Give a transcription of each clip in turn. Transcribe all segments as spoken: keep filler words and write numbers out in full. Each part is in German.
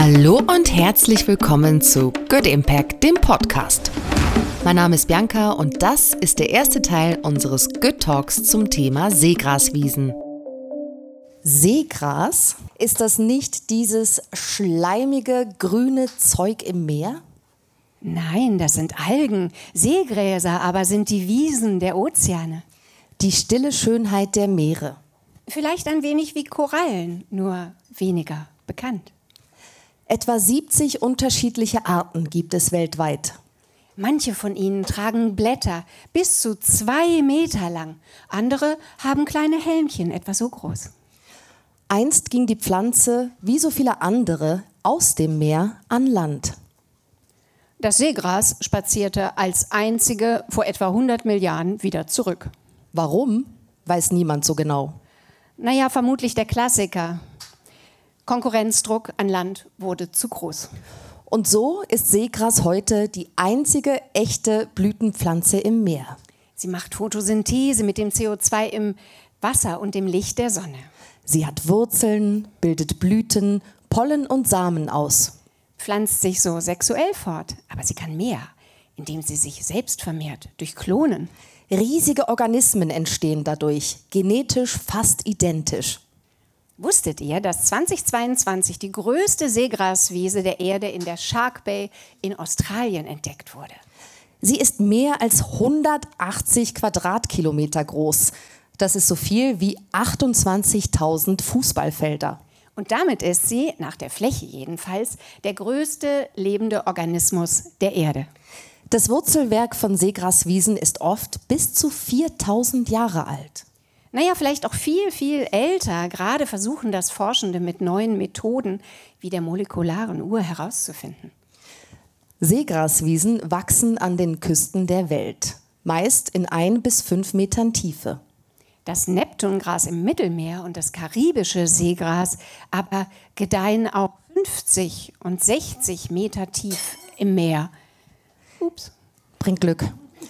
Hallo und herzlich willkommen zu Good Impact, dem Podcast. Mein Name ist Bianca und das ist der erste Teil unseres Good Talks zum Thema Seegraswiesen. Seegras, ist das nicht dieses schleimige, grüne Zeug im Meer? Nein, das sind Algen. Seegräser aber sind die Wiesen der Ozeane. Die stille Schönheit der Meere. Vielleicht ein wenig wie Korallen, nur weniger bekannt. Etwa siebzig unterschiedliche Arten gibt es weltweit. Manche von ihnen tragen Blätter bis zu zwei Meter lang. Andere haben kleine Helmchen, etwa so groß. Einst ging die Pflanze, wie so viele andere, aus dem Meer an Land. Das Seegras spazierte als einzige vor etwa hundert Milliarden wieder zurück. Warum, weiß niemand so genau. Naja, vermutlich der Klassiker. Konkurrenzdruck an Land wurde zu groß. Und so ist Seegras heute die einzige echte Blütenpflanze im Meer. Sie macht Photosynthese mit dem C O zwei im Wasser und dem Licht der Sonne. Sie hat Wurzeln, bildet Blüten, Pollen und Samen aus. Pflanzt sich so sexuell fort, aber sie kann mehr, indem sie sich selbst vermehrt, durch Klonen. Riesige Organismen entstehen dadurch, genetisch fast identisch. Wusstet ihr, dass zweitausendzweiundzwanzig die größte Seegraswiese der Erde in der Shark Bay in Australien entdeckt wurde? Sie ist mehr als hundertachtzig Quadratkilometer groß. Das ist so viel wie achtundzwanzigtausend Fußballfelder. Und damit ist sie, nach der Fläche jedenfalls, der größte lebende Organismus der Erde. Das Wurzelwerk von Seegraswiesen ist oft bis zu viertausend Jahre alt. Naja, vielleicht auch viel, viel älter. Gerade versuchen das Forschende mit neuen Methoden wie der molekularen Uhr herauszufinden. Seegraswiesen wachsen an den Küsten der Welt, meist in ein bis fünf Metern Tiefe. Das Neptungras im Mittelmeer und das karibische Seegras aber gedeihen auch fünfzig und sechzig Meter tief im Meer. Ups. Bringt Glück.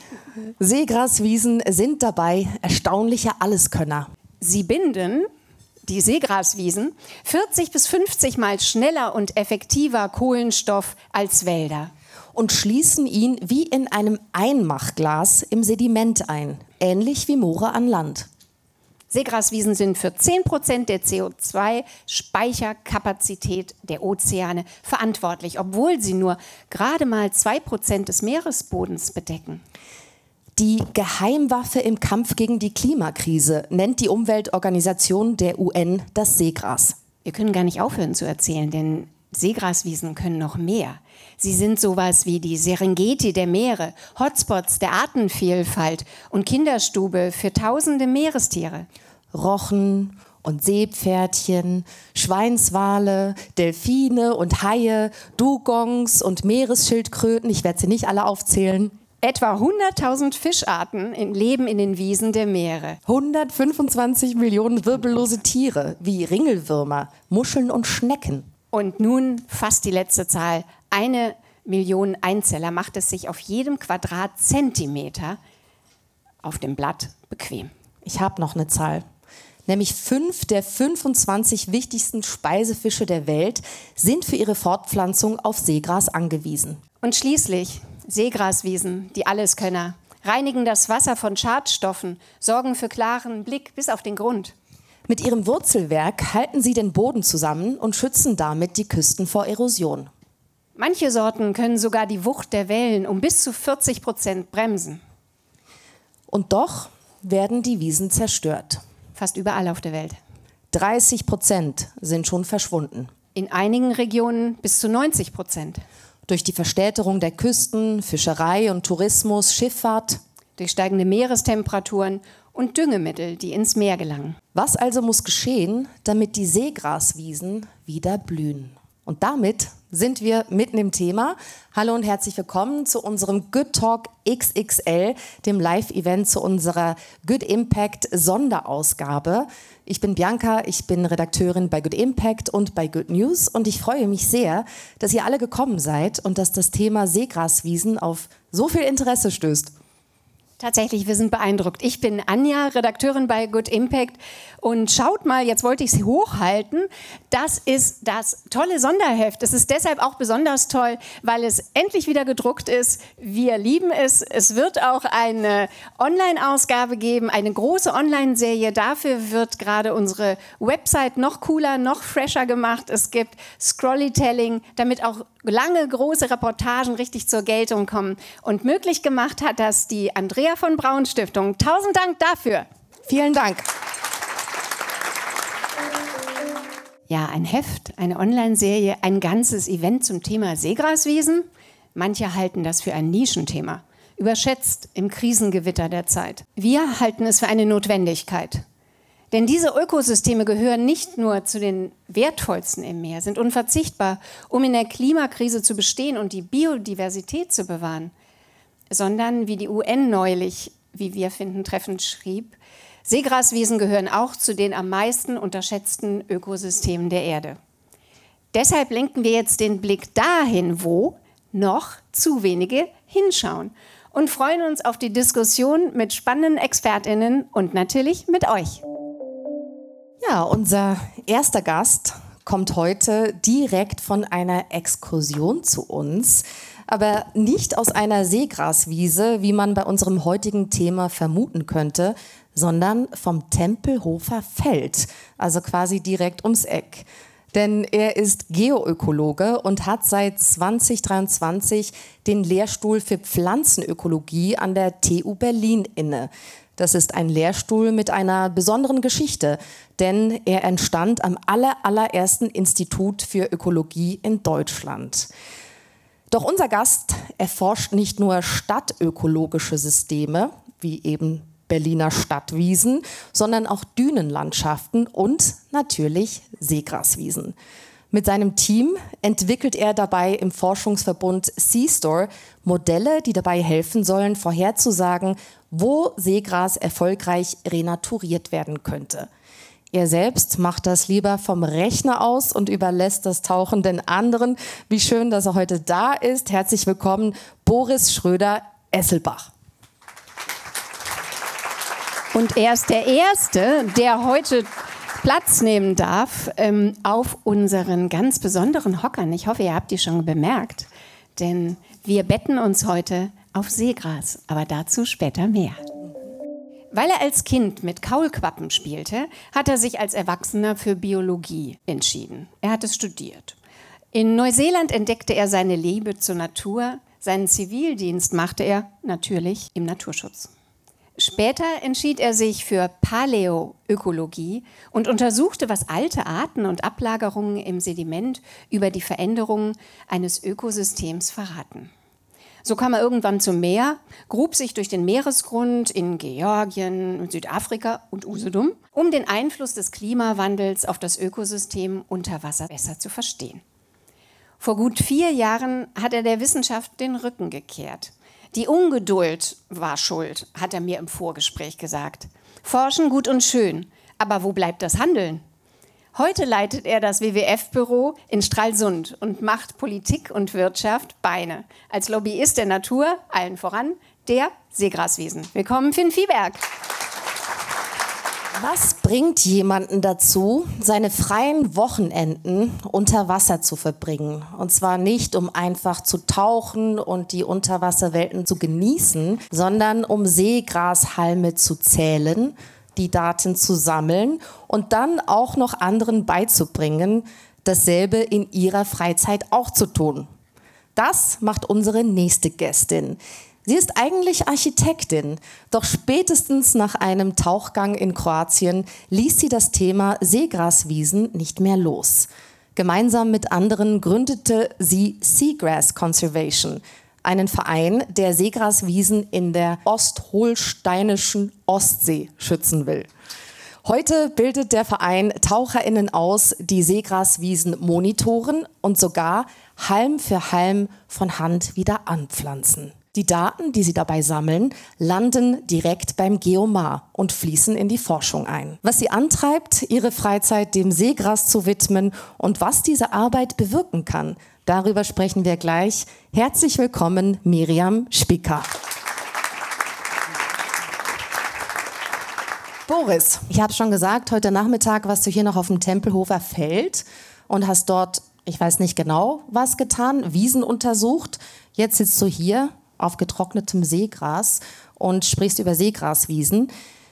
Seegraswiesen sind dabei erstaunliche Alleskönner. Sie binden, die Seegraswiesen, vierzig bis fünfzig Mal schneller und effektiver Kohlenstoff als Wälder. Und schließen ihn wie in einem Einmachglas im Sediment ein, ähnlich wie Moore an Land. Seegraswiesen sind für zehn Prozent der C O zwei Speicherkapazität der Ozeane verantwortlich, obwohl sie nur gerade mal zwei Prozent des Meeresbodens bedecken. Die Geheimwaffe im Kampf gegen die Klimakrise nennt die Umweltorganisation der U N das Seegras. Wir können gar nicht aufhören zu erzählen, denn Seegraswiesen können noch mehr. Sie sind sowas wie die Serengeti der Meere, Hotspots der Artenvielfalt und Kinderstube für tausende Meerestiere. Rochen und Seepferdchen, Schweinswale, Delfine und Haie, Dugongs und Meeresschildkröten, ich werde sie nicht alle aufzählen. Etwa hunderttausend Fischarten leben in den Wiesen der Meere. hundertfünfundzwanzig Millionen wirbellose Tiere wie Ringelwürmer, Muscheln und Schnecken. Und nun fast die letzte Zahl. Eine Million Einzeller macht es sich auf jedem Quadratzentimeter auf dem Blatt bequem. Ich habe noch eine Zahl. Nämlich fünf der fünfundzwanzig wichtigsten Speisefische der Welt sind für ihre Fortpflanzung auf Seegras angewiesen. Und schließlich Seegraswiesen, die Alleskönner, reinigen das Wasser von Schadstoffen, sorgen für klaren Blick bis auf den Grund. Mit ihrem Wurzelwerk halten sie den Boden zusammen und schützen damit die Küsten vor Erosion. Manche Sorten können sogar die Wucht der Wellen um bis zu vierzig Prozent bremsen. Und doch werden die Wiesen zerstört. Fast überall auf der Welt. dreißig Prozent sind schon verschwunden. In einigen Regionen bis zu neunzig Prozent. Durch die Verstädterung der Küsten, Fischerei und Tourismus, Schifffahrt. Durch steigende Meerestemperaturen und Düngemittel, die ins Meer gelangen. Was also muss geschehen, damit die Seegraswiesen wieder blühen? Und damit sind wir mitten im Thema. Hallo und herzlich willkommen zu unserem Good Talk X X L, dem Live-Event zu unserer Good Impact Sonderausgabe. Ich bin Bianca, ich bin Redakteurin bei Good Impact und bei Good News und ich freue mich sehr, dass ihr alle gekommen seid und dass das Thema Seegraswiesen auf so viel Interesse stößt. Tatsächlich, wir sind beeindruckt. Ich bin Anja, Redakteurin bei Good Impact. Und schaut mal, jetzt wollte ich es hochhalten. Das ist das tolle Sonderheft. Es ist deshalb auch besonders toll, weil es endlich wieder gedruckt ist. Wir lieben es. Es wird auch eine Online-Ausgabe geben, eine große Online-Serie. Dafür wird gerade unsere Website noch cooler, noch fresher gemacht. Es gibt Scrollytelling, damit auch lange, große Reportagen richtig zur Geltung kommen. Und möglich gemacht hat das die Andrea von Braun Stiftung. Tausend Dank dafür. Vielen Dank. Ja, ein Heft, eine Online-Serie, ein ganzes Event zum Thema Seegraswiesen. Manche halten das für ein Nischenthema, überschätzt im Krisengewitter der Zeit. Wir halten es für eine Notwendigkeit. Denn diese Ökosysteme gehören nicht nur zu den wertvollsten im Meer, sind unverzichtbar, um in der Klimakrise zu bestehen und die Biodiversität zu bewahren, sondern, wie die U N neulich, wie wir finden, treffend schrieb, Seegraswiesen gehören auch zu den am meisten unterschätzten Ökosystemen der Erde. Deshalb lenken wir jetzt den Blick dahin, wo noch zu wenige hinschauen und freuen uns auf die Diskussion mit spannenden ExpertInnen und natürlich mit euch. Ja, unser erster Gast kommt heute direkt von einer Exkursion zu uns, aber nicht aus einer Seegraswiese, wie man bei unserem heutigen Thema vermuten könnte, sondern vom Tempelhofer Feld, also quasi direkt ums Eck. Denn er ist Geoökologe und hat seit zwanzig dreiundzwanzig den Lehrstuhl für Pflanzenökologie an der T U Berlin inne. Das ist ein Lehrstuhl mit einer besonderen Geschichte, denn er entstand am aller, allerersten Institut für Ökologie in Deutschland. Doch unser Gast erforscht nicht nur stadtökologische Systeme, wie eben Berliner Stadtwiesen, sondern auch Dünenlandschaften und natürlich Seegraswiesen. Mit seinem Team entwickelt er dabei im Forschungsverbund Seastore Modelle, die dabei helfen sollen, vorherzusagen, wo Seegras erfolgreich renaturiert werden könnte. Er selbst macht das lieber vom Rechner aus und überlässt das Tauchen den anderen. Wie schön, dass er heute da ist. Herzlich willkommen, Boris Schröder-Esselbach. Und er ist der Erste, der heute Platz nehmen darf ähm, auf unseren ganz besonderen Hockern. Ich hoffe, ihr habt die schon bemerkt, denn wir betten uns heute auf Seegras, aber dazu später mehr. Weil er als Kind mit Kaulquappen spielte, hat er sich als Erwachsener für Biologie entschieden. Er hat es studiert. In Neuseeland entdeckte er seine Liebe zur Natur. Seinen Zivildienst machte er natürlich im Naturschutz. Später entschied er sich für Paläoökologie und untersuchte, was alte Arten und Ablagerungen im Sediment über die Veränderungen eines Ökosystems verraten. So kam er irgendwann zum Meer, grub sich durch den Meeresgrund in Georgien, Südafrika und Usedom, um den Einfluss des Klimawandels auf das Ökosystem unter Wasser besser zu verstehen. Vor gut vier Jahren hat er der Wissenschaft den Rücken gekehrt. Die Ungeduld war schuld, hat er mir im Vorgespräch gesagt. Forschen gut und schön, aber wo bleibt das Handeln? Heute leitet er das W W F-Büro in Stralsund und macht Politik und Wirtschaft Beine. Als Lobbyist der Natur, allen voran, der Seegraswiesen. Willkommen, Finn Viehberg. Was bringt jemanden dazu, seine freien Wochenenden unter Wasser zu verbringen? Und zwar nicht, um einfach zu tauchen und die Unterwasserwelten zu genießen, sondern um Seegrashalme zu zählen, die Daten zu sammeln und dann auch noch anderen beizubringen, dasselbe in ihrer Freizeit auch zu tun. Das macht unsere nächste Gästin. Sie ist eigentlich Architektin, doch spätestens nach einem Tauchgang in Kroatien ließ sie das Thema Seegraswiesen nicht mehr los. Gemeinsam mit anderen gründete sie Seagrass Conservation, einen Verein, der Seegraswiesen in der ostholsteinischen Ostsee schützen will. Heute bildet der Verein TaucherInnen aus, die Seegraswiesen monitoren und sogar Halm für Halm von Hand wieder anpflanzen. Die Daten, die sie dabei sammeln, landen direkt beim Geomar und fließen in die Forschung ein. Was sie antreibt, ihre Freizeit dem Seegras zu widmen und was diese Arbeit bewirken kann, darüber sprechen wir gleich. Herzlich willkommen, Miriam Spicker. Boris, ich habe schon gesagt, heute Nachmittag warst du hier noch auf dem Tempelhofer Feld und hast dort, ich weiß nicht genau, was getan, Wiesen untersucht. Jetzt sitzt du hier auf getrocknetem Seegras und sprichst über Seegraswiesen.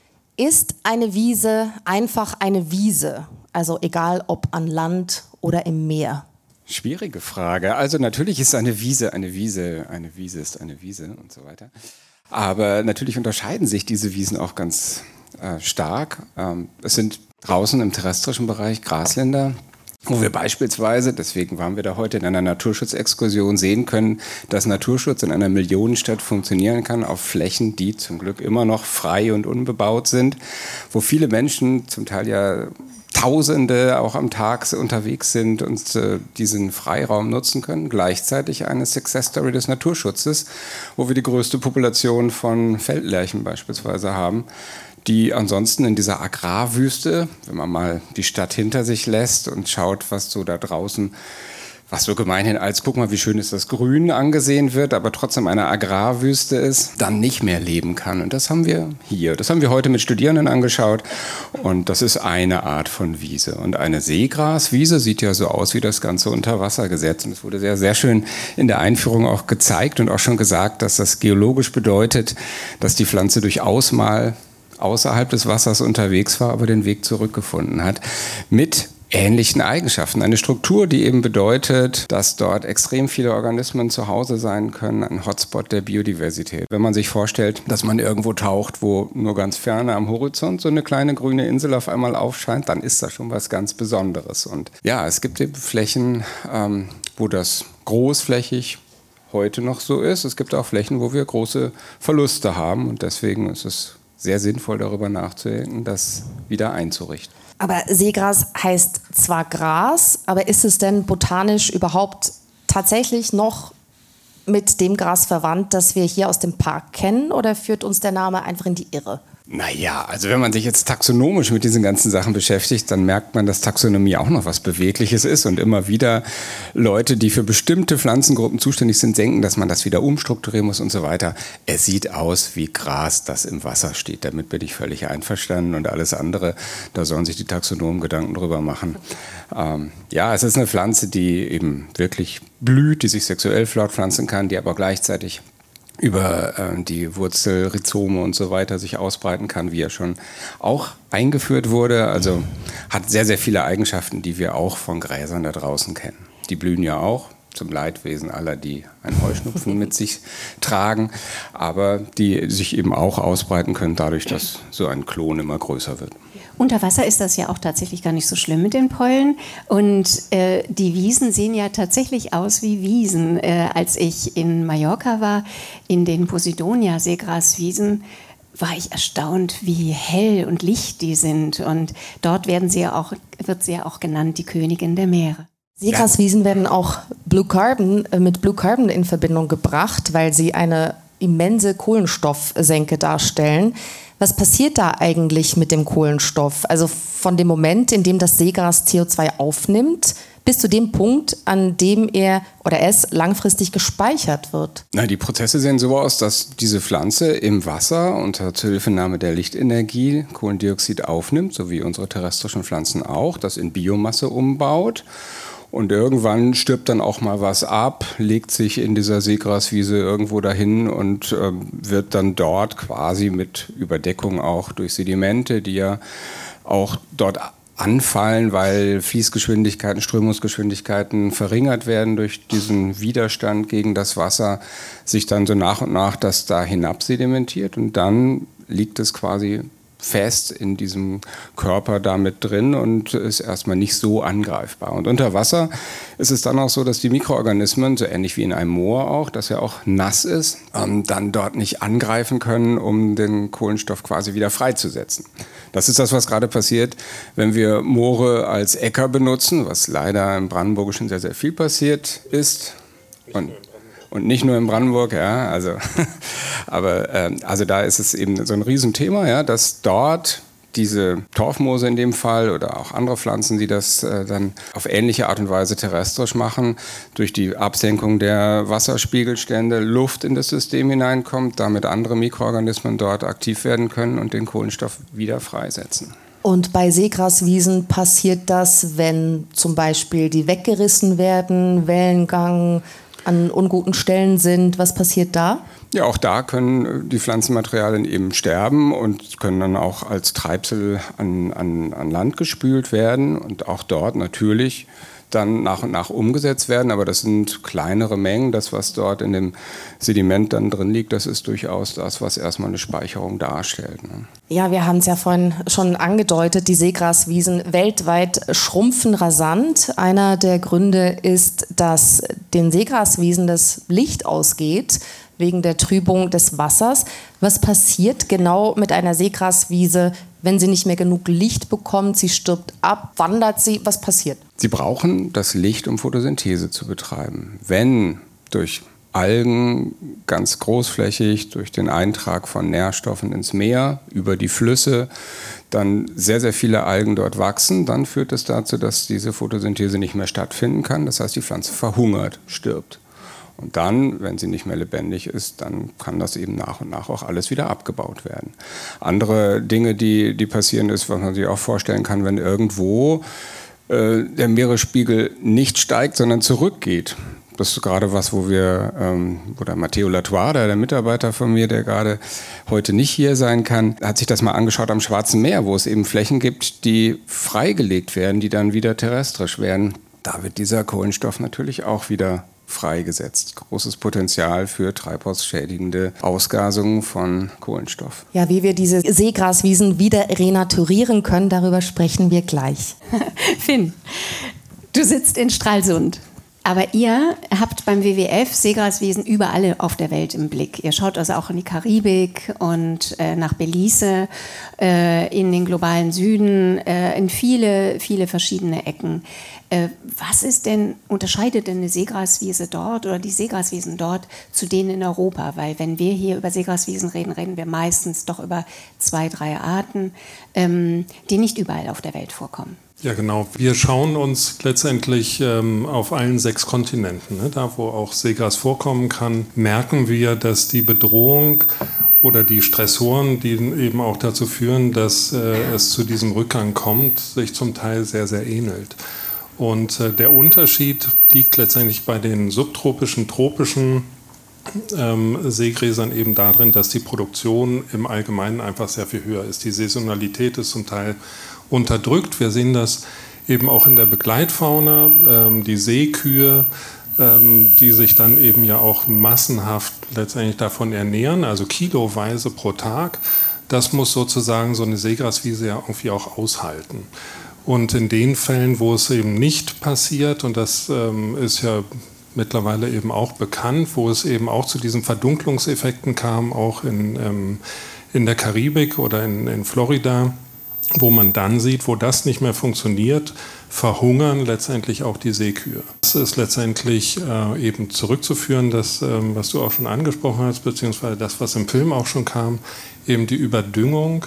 Ist eine Wiese einfach eine Wiese? Also egal ob an Land oder im Meer. Schwierige Frage. Also natürlich ist eine Wiese eine Wiese, eine Wiese ist eine Wiese und so weiter. Aber natürlich unterscheiden sich diese Wiesen auch ganz äh, stark. Ähm, es sind draußen im terrestrischen Bereich Grasländer, wo wir beispielsweise, deswegen waren wir da heute in einer Naturschutzexkursion, sehen können, dass Naturschutz in einer Millionenstadt funktionieren kann auf Flächen, die zum Glück immer noch frei und unbebaut sind, wo viele Menschen, zum Teil ja Tausende auch am Tag unterwegs sind und äh, diesen Freiraum nutzen können. Gleichzeitig eine Success Story des Naturschutzes, wo wir die größte Population von Feldlärchen beispielsweise haben, die ansonsten in dieser Agrarwüste, wenn man mal die Stadt hinter sich lässt und schaut, was so da draußen, was so gemeinhin als, guck mal, wie schön ist das Grün angesehen wird, aber trotzdem eine Agrarwüste ist, dann nicht mehr leben kann. Und das haben wir hier. Das haben wir heute mit Studierenden angeschaut. Und das ist eine Art von Wiese. Und eine Seegraswiese sieht ja so aus wie das ganze Unterwassergesetz. Und es wurde sehr, sehr schön in der Einführung auch gezeigt und auch schon gesagt, dass das geologisch bedeutet, dass die Pflanze durchaus mal außerhalb des Wassers unterwegs war, aber den Weg zurückgefunden hat. Mit ähnlichen Eigenschaften. Eine Struktur, die eben bedeutet, dass dort extrem viele Organismen zu Hause sein können, ein Hotspot der Biodiversität. Wenn man sich vorstellt, dass man irgendwo taucht, wo nur ganz ferne am Horizont so eine kleine grüne Insel auf einmal aufscheint, dann ist das schon was ganz Besonderes. Und ja, es gibt eben Flächen, ähm, wo das großflächig heute noch so ist. Es gibt auch Flächen, wo wir große Verluste haben und deswegen ist es sehr sinnvoll, darüber nachzudenken, das wieder einzurichten. Aber Seegras heißt zwar Gras, aber ist es denn botanisch überhaupt tatsächlich noch mit dem Gras verwandt, das wir hier aus dem Park kennen, oder führt uns der Name einfach in die Irre? Naja, also wenn man sich jetzt taxonomisch mit diesen ganzen Sachen beschäftigt, dann merkt man, dass Taxonomie auch noch was Bewegliches ist und immer wieder Leute, die für bestimmte Pflanzengruppen zuständig sind, denken, dass man das wieder umstrukturieren muss und so weiter. Es sieht aus wie Gras, das im Wasser steht. Damit bin ich völlig einverstanden und alles andere, da sollen sich die Taxonomen Gedanken drüber machen. Ähm, ja, es ist eine Pflanze, die eben wirklich blüht, die sich sexuell fortpflanzen kann, die aber gleichzeitig über äh, die Wurzel, Rhizome und so weiter sich ausbreiten kann, wie er schon auch eingeführt wurde. Also hat sehr, sehr viele Eigenschaften, die wir auch von Gräsern da draußen kennen. Die blühen ja auch, zum Leidwesen aller, die einen Heuschnupfen mit sich tragen, aber die sich eben auch ausbreiten können, dadurch, dass so ein Klon immer größer wird. Unter Wasser ist das ja auch tatsächlich gar nicht so schlimm mit den Pollen. Und äh, die Wiesen sehen ja tatsächlich aus wie Wiesen. Äh, als ich in Mallorca war, in den Posidonia-Seegraswiesen, war ich erstaunt, wie hell und licht die sind. Und dort werden sie ja auch, wird sie ja auch genannt, die Königin der Meere. Seegraswiesen werden auch Blue Carbon, äh, mit Blue Carbon in Verbindung gebracht, weil sie eine immense Kohlenstoffsenke darstellen. Was passiert da eigentlich mit dem Kohlenstoff? Also von dem Moment, in dem das Seegras C O zwei aufnimmt, bis zu dem Punkt, an dem er oder es langfristig gespeichert wird? Na, die Prozesse sehen so aus, dass diese Pflanze im Wasser unter Zuhilfenahme der Lichtenergie Kohlendioxid aufnimmt, so wie unsere terrestrischen Pflanzen auch, das in Biomasse umbaut. Und irgendwann stirbt dann auch mal was ab, legt sich in dieser Seegraswiese irgendwo dahin und äh, wird dann dort quasi mit Überdeckung auch durch Sedimente, die ja auch dort anfallen, weil Fließgeschwindigkeiten, Strömungsgeschwindigkeiten verringert werden durch diesen Widerstand gegen das Wasser, sich dann so nach und nach das da hinab sedimentiert und dann liegt es quasi fest in diesem Körper damit drin und ist erstmal nicht so angreifbar. Und unter Wasser ist es dann auch so, dass die Mikroorganismen, so ähnlich wie in einem Moor auch, das ja auch nass ist, ähm, dann dort nicht angreifen können, um den Kohlenstoff quasi wieder freizusetzen. Das ist das, was gerade passiert, wenn wir Moore als Äcker benutzen, was leider im Brandenburgischen sehr, sehr viel passiert ist. Und Und nicht nur in Brandenburg, ja, also, aber ähm, also da ist es eben so ein Riesenthema, ja, dass dort diese Torfmoose in dem Fall oder auch andere Pflanzen, die das äh, dann auf ähnliche Art und Weise terrestrisch machen, durch die Absenkung der Wasserspiegelstände Luft in das System hineinkommt, damit andere Mikroorganismen dort aktiv werden können und den Kohlenstoff wieder freisetzen. Und bei Seegraswiesen passiert das, wenn zum Beispiel die weggerissen werden, Wellengang an unguten Stellen sind. Was passiert da? Ja, auch da können die Pflanzenmaterialien eben sterben und können dann auch als Treibsel an, an, an Land gespült werden und auch dort natürlich dann nach und nach umgesetzt werden. Aber das sind kleinere Mengen. Das, was dort in dem Sediment dann drin liegt, das ist durchaus das, was erstmal eine Speicherung darstellt. Ne? Ja, wir haben es ja vorhin schon angedeutet, die Seegraswiesen weltweit schrumpfen rasant. Einer der Gründe ist, dass den Seegraswiesen das Licht ausgeht, wegen der Trübung des Wassers. Was passiert genau mit einer Seegraswiese, wenn sie nicht mehr genug Licht bekommt? Sie stirbt ab, wandert sie, was passiert? Sie brauchen das Licht, um Photosynthese zu betreiben. Wenn durch Algen ganz großflächig, durch den Eintrag von Nährstoffen ins Meer, über die Flüsse, dann sehr, sehr viele Algen dort wachsen, dann führt es dazu, dass diese Photosynthese nicht mehr stattfinden kann. Das heißt, die Pflanze verhungert, stirbt. Und dann, wenn sie nicht mehr lebendig ist, dann kann das eben nach und nach auch alles wieder abgebaut werden. Andere Dinge, die, die passieren, ist, was man sich auch vorstellen kann, wenn irgendwo äh, der Meeresspiegel nicht steigt, sondern zurückgeht. Das ist gerade was, wo wir, ähm, wo der Matteo Latour, der Mitarbeiter von mir, der gerade heute nicht hier sein kann, hat sich das mal angeschaut am Schwarzen Meer, wo es eben Flächen gibt, die freigelegt werden, die dann wieder terrestrisch werden. Da wird dieser Kohlenstoff natürlich auch wieder freigesetzt. Großes Potenzial für treibhausschädigende Ausgasungen von Kohlenstoff. Ja, wie wir diese Seegraswiesen wieder renaturieren können, darüber sprechen wir gleich. Finn, du sitzt in Stralsund. Aber ihr habt beim W W F Seegraswiesen überall auf der Welt im Blick. Ihr schaut also auch in die Karibik und äh, nach Belize, äh, in den globalen Süden, äh, in viele, viele verschiedene Ecken. Äh, was ist denn, unterscheidet denn eine Seegraswiese dort oder die Seegraswiesen dort zu denen in Europa? Weil wenn wir hier über Seegraswiesen reden, reden wir meistens doch über zwei, drei Arten, ähm, die nicht überall auf der Welt vorkommen. Ja, genau. Wir schauen uns letztendlich ähm, auf allen sechs Kontinenten, ne, da wo auch Seegras vorkommen kann, merken wir, dass die Bedrohung oder die Stressoren, die eben auch dazu führen, dass äh, es zu diesem Rückgang kommt, sich zum Teil sehr, sehr ähnelt. Und äh, der Unterschied liegt letztendlich bei den subtropischen, tropischen ähm, Seegräsern eben darin, dass die Produktion im Allgemeinen einfach sehr viel höher ist. Die Saisonalität ist zum Teil unterdrückt. Wir sehen das eben auch in der Begleitfauna, ähm, die Seekühe, ähm, die sich dann eben ja auch massenhaft letztendlich davon ernähren, also kiloweise pro Tag. Das muss sozusagen so eine Seegraswiese ja irgendwie auch aushalten. Und in den Fällen, wo es eben nicht passiert, und das ähm, ist ja mittlerweile eben auch bekannt, wo es eben auch zu diesen Verdunklungseffekten kam, auch in, ähm, in der Karibik oder in, in Florida, wo man dann sieht, wo das nicht mehr funktioniert, verhungern letztendlich auch die Seekühe. Das ist letztendlich äh, eben zurückzuführen, das, ähm, was du auch schon angesprochen hast, beziehungsweise das, was im Film auch schon kam, eben die Überdüngung.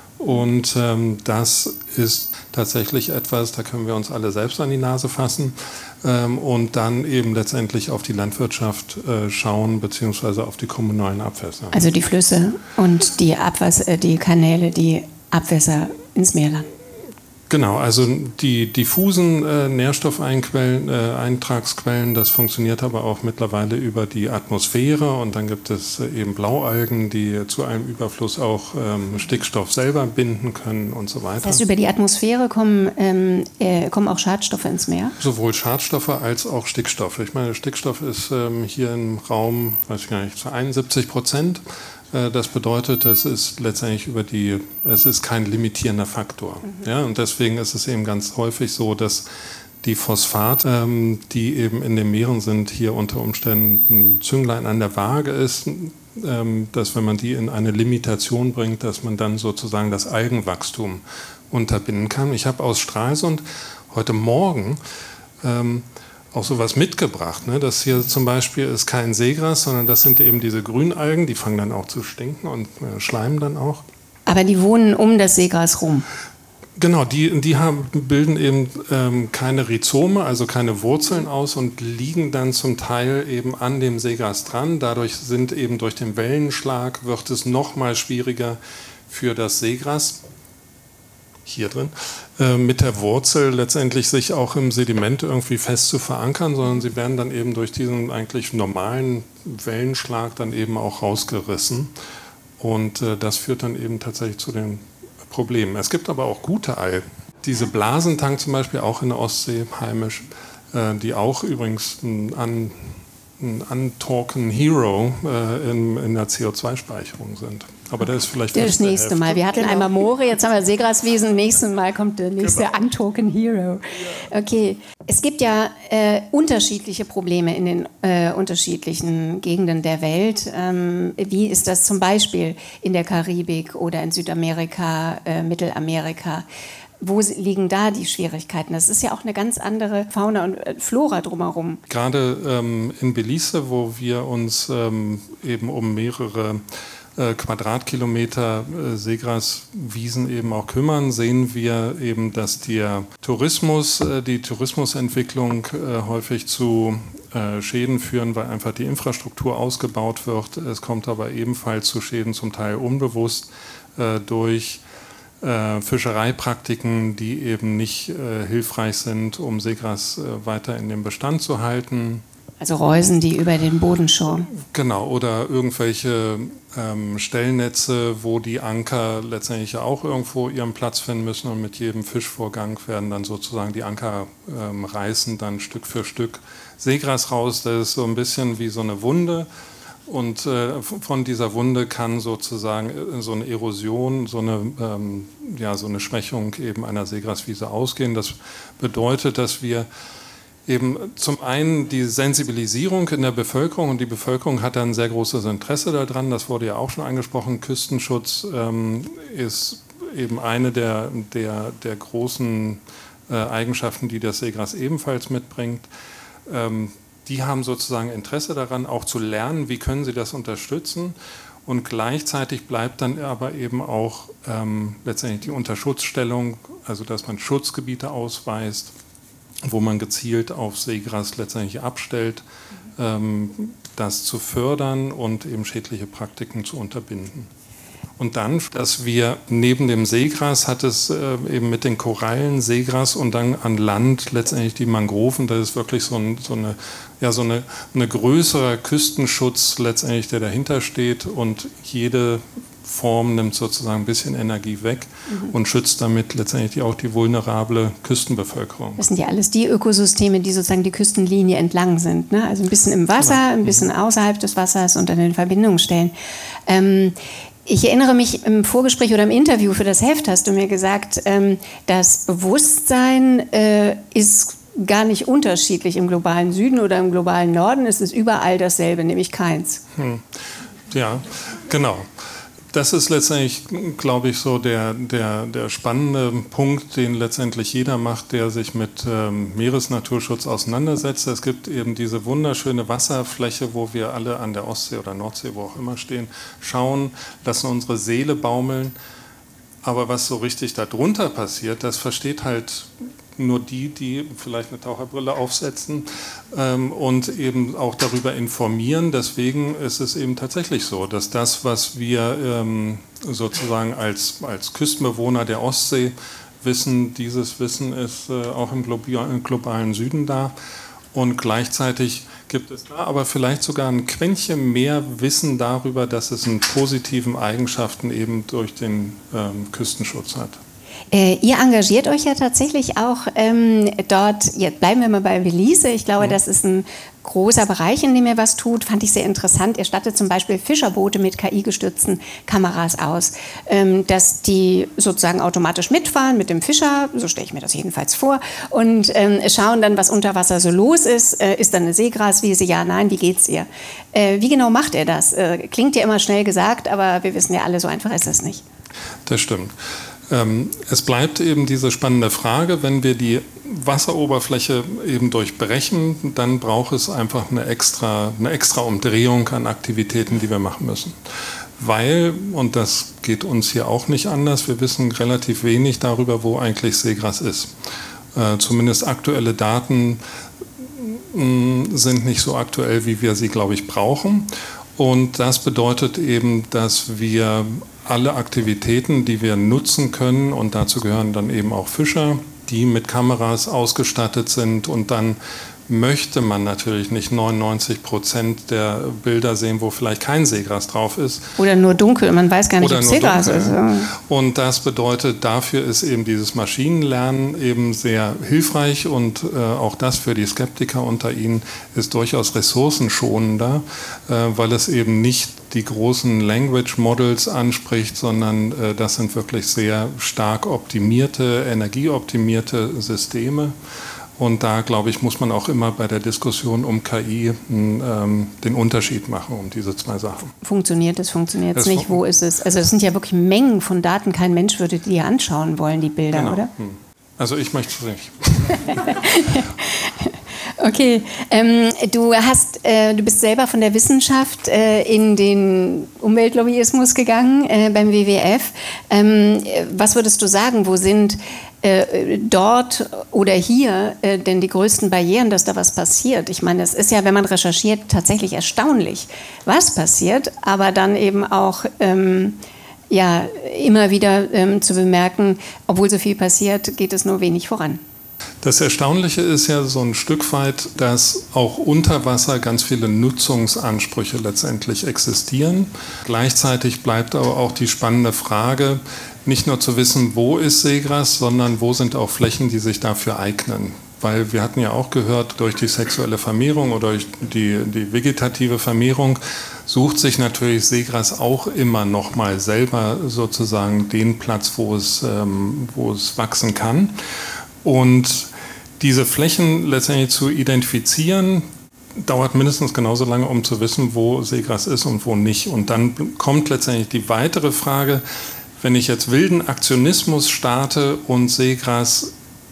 Und ähm, das ist tatsächlich etwas, da können wir uns alle selbst an die Nase fassen ähm, und dann eben letztendlich auf die Landwirtschaft äh, schauen, beziehungsweise auf die kommunalen Abwässer. Also die Flüsse und die Abwasser, die Kanäle, die Abwässer ins Meer landen. Genau, also die diffusen äh, Nährstoffeinquellen, äh, Eintragsquellen, das funktioniert aber auch mittlerweile über die Atmosphäre und dann gibt es äh, eben Blaualgen, die zu einem Überfluss auch ähm, Stickstoff selber binden können und so weiter. Das heißt, über die Atmosphäre kommen, ähm, äh, kommen auch Schadstoffe ins Meer? Sowohl Schadstoffe als auch Stickstoff. Ich meine, Stickstoff ist ähm, hier im Raum, weiß ich gar nicht, zu einundsiebzig Prozent. Das bedeutet, es ist letztendlich über die, es ist kein limitierender Faktor. Mhm. Ja, und deswegen ist es eben ganz häufig so, dass die Phosphate, ähm, die eben in den Meeren sind, hier unter Umständen ein Zünglein an der Waage ist, ähm, dass wenn man die in eine Limitation bringt, dass man dann sozusagen das Algenwachstum unterbinden kann. Ich habe aus Stralsund heute Morgen ähm, auch sowas mitgebracht. Ne? Das hier zum Beispiel ist kein Seegras, sondern das sind eben diese Grünalgen, die fangen dann auch zu stinken und äh, schleimen dann auch. Aber die wohnen um das Seegras rum. Genau, die, die haben, bilden eben ähm, keine Rhizome, also keine Wurzeln aus und liegen dann zum Teil eben an dem Seegras dran. Dadurch sind eben durch den Wellenschlag, wird es noch mal schwieriger für das Seegras, hier drin, äh, mit der Wurzel letztendlich sich auch im Sediment irgendwie fest zu verankern, sondern sie werden dann eben durch diesen eigentlich normalen Wellenschlag dann eben auch rausgerissen. Und äh, das führt dann eben tatsächlich zu den Problemen. Es gibt aber auch gute Algen. Diese Blasentang zum Beispiel, auch in der Ostsee heimisch, äh, die auch übrigens ein, ein, ein Untalken Hero äh, in, in der C O zwei Speicherung sind. Aber das ist vielleicht das nächste Hälfte. Mal. Wir hatten genau. einmal Moore, jetzt haben wir Seegraswiesen, nächstes Mal kommt der nächste genau. Untalken Hero. Okay. Es gibt ja äh, unterschiedliche Probleme in den äh, unterschiedlichen Gegenden der Welt. Ähm, wie ist das zum Beispiel in der Karibik oder in Südamerika, äh, Mittelamerika? Wo liegen da die Schwierigkeiten? Das ist ja auch eine ganz andere Fauna und Flora drumherum. Gerade ähm, in Belize, wo wir uns ähm, eben um mehrere Quadratkilometer Seegraswiesen eben auch kümmern, sehen wir eben, dass der Tourismus, die Tourismusentwicklung häufig zu Schäden führen, weil einfach die Infrastruktur ausgebaut wird. Es kommt aber ebenfalls zu Schäden, zum Teil unbewusst, durch Fischereipraktiken, die eben nicht hilfreich sind, um Seegras weiter in dem Bestand zu halten. Also Reusen, die über den Boden schwimmen. Genau, oder irgendwelche ähm, Stellnetze, wo die Anker letztendlich auch irgendwo ihren Platz finden müssen und mit jedem Fischvorgang werden dann sozusagen die Anker ähm, reißen dann Stück für Stück Seegras raus. Das ist so ein bisschen wie so eine Wunde und äh, von dieser Wunde kann sozusagen so eine Erosion, so eine, ähm, ja, so eine Schwächung eben einer Seegraswiese ausgehen. Das bedeutet, dass wir eben zum einen die Sensibilisierung in der Bevölkerung, und die Bevölkerung hat da ein sehr großes Interesse daran, das wurde ja auch schon angesprochen, Küstenschutz ähm, ist eben eine der, der, der großen äh, Eigenschaften, die das Seegras ebenfalls mitbringt. Ähm, die haben sozusagen Interesse daran, auch zu lernen, wie können sie das unterstützen, und gleichzeitig bleibt dann aber eben auch ähm, letztendlich die Unterschutzstellung, also dass man Schutzgebiete ausweist, wo man gezielt auf Seegras letztendlich abstellt, ähm, das zu fördern und eben schädliche Praktiken zu unterbinden. Und dann, dass wir neben dem Seegras hat es äh, eben mit den Korallen, Seegras und dann an Land letztendlich die Mangroven, das ist wirklich so, ein, so eine, ja, so eine, eine größere Küstenschutz letztendlich, der dahinter steht, und jede Form nimmt sozusagen ein bisschen Energie weg mhm. und schützt damit letztendlich auch die vulnerable Küstenbevölkerung. Das sind ja alles die Ökosysteme, die sozusagen die Küstenlinie entlang sind, ne? Also ein bisschen im Wasser, ein bisschen mhm. außerhalb des Wassers und an den Verbindungsstellen. Ähm, ich erinnere mich, im Vorgespräch oder im Interview für das Heft hast du mir gesagt, ähm, das Bewusstsein äh, ist gar nicht unterschiedlich im globalen Süden oder im globalen Norden. Es ist überall dasselbe, nämlich keins. Hm. Ja, genau. Das ist letztendlich, glaube ich, so der, der, der spannende Punkt, den letztendlich jeder macht, der sich mit ähm, Meeresnaturschutz auseinandersetzt. Es gibt eben diese wunderschöne Wasserfläche, wo wir alle an der Ostsee oder Nordsee, wo auch immer stehen, schauen, lassen unsere Seele baumeln. Aber was so richtig darunter passiert, das versteht halt nur die, die vielleicht eine Taucherbrille aufsetzen ähm, und eben auch darüber informieren. Deswegen ist es eben tatsächlich so, dass das, was wir ähm, sozusagen als, als Küstenbewohner der Ostsee wissen, dieses Wissen ist äh, auch im globalen, globalen Süden da. Und gleichzeitig gibt es da aber vielleicht sogar ein Quäntchen mehr Wissen darüber, dass es einen positiven Eigenschaften eben durch den ähm, Küstenschutz hat. Äh, ihr engagiert euch ja tatsächlich auch ähm, dort, jetzt bleiben wir mal bei Belize, ich glaube, mhm. das ist ein großer Bereich, in dem ihr was tut, fand ich sehr interessant. Ihr stattet zum Beispiel Fischerboote mit K I-gestützten Kameras aus, ähm, dass die sozusagen automatisch mitfahren mit dem Fischer, so stelle ich mir das jedenfalls vor, und ähm, schauen dann, was unter Wasser so los ist. Äh, ist da eine Seegraswiese? Ja, nein, wie geht's ihr? Äh, wie genau macht er das? Äh, klingt ja immer schnell gesagt, aber wir wissen ja alle, so einfach ist es nicht. Das stimmt. Es bleibt eben diese spannende Frage, wenn wir die Wasseroberfläche eben durchbrechen, dann braucht es einfach eine extra, eine extra Umdrehung an Aktivitäten, die wir machen müssen. weil, und das geht uns hier auch nicht anders, wir wissen relativ wenig darüber, wo eigentlich Seegras ist. Äh, zumindest aktuelle Daten mh, sind nicht so aktuell, wie wir sie, glaube ich, brauchen. Und das bedeutet eben, dass wir alle Aktivitäten, die wir nutzen können, und dazu gehören dann eben auch Fischer, die mit Kameras ausgestattet sind, und dann möchte man natürlich nicht neunundneunzig Prozent der Bilder sehen, wo vielleicht kein Seegras drauf ist. Oder nur dunkel, man weiß gar nicht, ob Seegras ist. Und das bedeutet, dafür ist eben dieses Maschinenlernen eben sehr hilfreich, und äh, auch das für die Skeptiker unter Ihnen ist durchaus ressourcenschonender, äh, weil es eben nicht die großen Language Models anspricht, sondern äh, das sind wirklich sehr stark optimierte, energieoptimierte Systeme. Und da, glaube ich, muss man auch immer bei der Diskussion um K I ähm, den Unterschied machen, um diese zwei Sachen. Funktioniert es, funktioniert es nicht? Wo ist es? Also das sind ja wirklich Mengen von Daten. Kein Mensch würde die anschauen wollen, die Bilder, genau. Oder? Also ich möchte es nicht. Okay, ähm, du hast, äh, du bist selber von der Wissenschaft äh, in den Umweltlobbyismus gegangen äh, beim W W F. Ähm, was würdest du sagen, wo sind äh, dort oder hier äh, denn die größten Barrieren, dass da was passiert? Ich meine, es ist ja, wenn man recherchiert, tatsächlich erstaunlich, was passiert, aber dann eben auch ähm, ja, immer wieder ähm, zu bemerken, obwohl so viel passiert, geht es nur wenig voran. Das Erstaunliche ist ja so ein Stück weit, dass auch unter Wasser ganz viele Nutzungsansprüche letztendlich existieren. Gleichzeitig bleibt aber auch die spannende Frage, nicht nur zu wissen, wo ist Seegras, sondern wo sind auch Flächen, die sich dafür eignen. Weil wir hatten ja auch gehört, durch die sexuelle Vermehrung oder durch die, die vegetative Vermehrung sucht sich natürlich Seegras auch immer noch mal selber sozusagen den Platz, wo es, ähm, wo es wachsen kann. Und diese Flächen letztendlich zu identifizieren, dauert mindestens genauso lange, um zu wissen, wo Seegras ist und wo nicht. Und dann kommt letztendlich die weitere Frage, wenn ich jetzt wilden Aktionismus starte und Seegras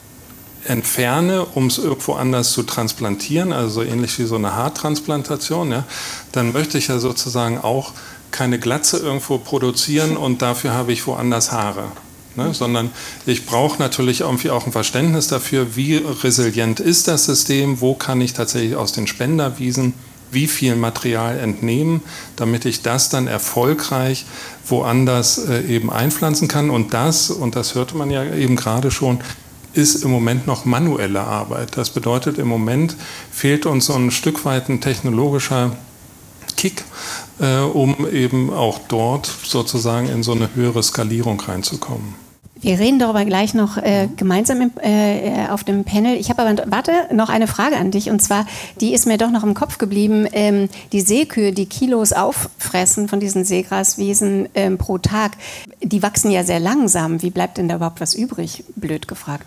entferne, um es irgendwo anders zu transplantieren, also so ähnlich wie so eine Haartransplantation, ja, dann möchte ich ja sozusagen auch keine Glatze irgendwo produzieren und dafür habe ich woanders Haare. Ne, sondern ich brauche natürlich irgendwie auch ein Verständnis dafür, wie resilient ist das System, wo kann ich tatsächlich aus den Spenderwiesen wie viel Material entnehmen, damit ich das dann erfolgreich woanders äh, eben einpflanzen kann. Und das, und das hörte man ja eben gerade schon, ist im Moment noch manuelle Arbeit. Das bedeutet, im Moment fehlt uns so ein Stück weit ein technologischer Kick, äh, um eben auch dort sozusagen in so eine höhere Skalierung reinzukommen. Wir reden darüber gleich noch äh, gemeinsam im, äh, auf dem Panel. Ich habe aber, warte, noch eine Frage an dich. Und zwar, die ist mir doch noch im Kopf geblieben. Ähm, die Seekühe, die Kilos auffressen von diesen Seegraswiesen ähm, pro Tag, die wachsen ja sehr langsam. Wie bleibt denn da überhaupt was übrig, blöd gefragt?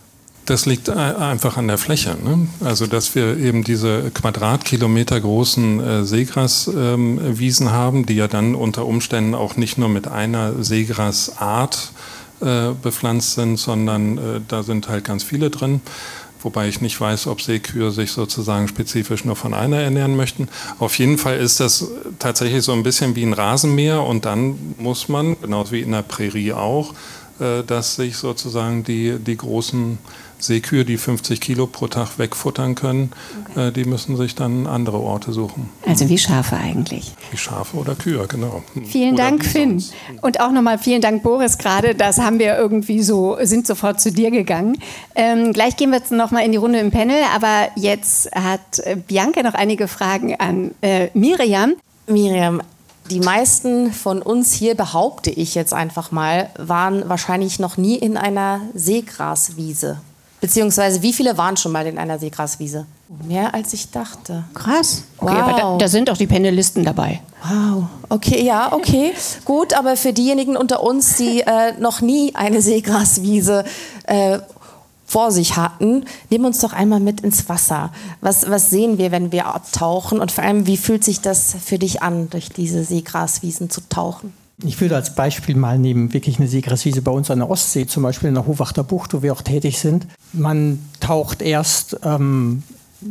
Das liegt einfach an der Fläche, ne? Also dass wir eben diese Quadratkilometer großen äh, Seegraswiesen ähm, haben, die ja dann unter Umständen auch nicht nur mit einer Seegrasart äh, bepflanzt sind, sondern äh, da sind halt ganz viele drin. Wobei ich nicht weiß, ob Seekühe sich sozusagen spezifisch nur von einer ernähren möchten. Auf jeden Fall ist das tatsächlich so ein bisschen wie ein Rasenmäher, und dann muss man, genauso wie in der Prärie auch, äh, dass sich sozusagen die, die großen Seekühe, die fünfzig Kilo pro Tag wegfuttern können, okay. äh, die müssen sich dann andere Orte suchen. Also wie Schafe eigentlich. Wie Schafe oder Kühe, genau. Vielen oder Dank, Finn. Und auch nochmal vielen Dank, Boris, gerade. Das haben wir irgendwie so, sind sofort zu dir gegangen. Ähm, gleich gehen wir jetzt nochmal in die Runde im Panel, aber jetzt hat äh, Bianca noch einige Fragen an äh, Miriam. Miriam, die meisten von uns hier, behaupte ich jetzt einfach mal, waren wahrscheinlich noch nie in einer Seegraswiese. Beziehungsweise, wie viele waren schon mal in einer Seegraswiese? Mehr als ich dachte. Krass. Okay, wow. Aber da, da sind auch die Panelisten dabei. Wow. Okay, ja, okay. Gut, aber für diejenigen unter uns, die äh, noch nie eine Seegraswiese äh, vor sich hatten, nehmen uns doch einmal mit ins Wasser. Was, was sehen wir, wenn wir abtauchen? Und vor allem, wie fühlt sich das für dich an, durch diese Seegraswiesen zu tauchen? Ich würde als Beispiel mal nehmen, wirklich eine Seegraswiese bei uns an der Ostsee, zum Beispiel in der Hohwachter Bucht, wo wir auch tätig sind. Man taucht erst ähm,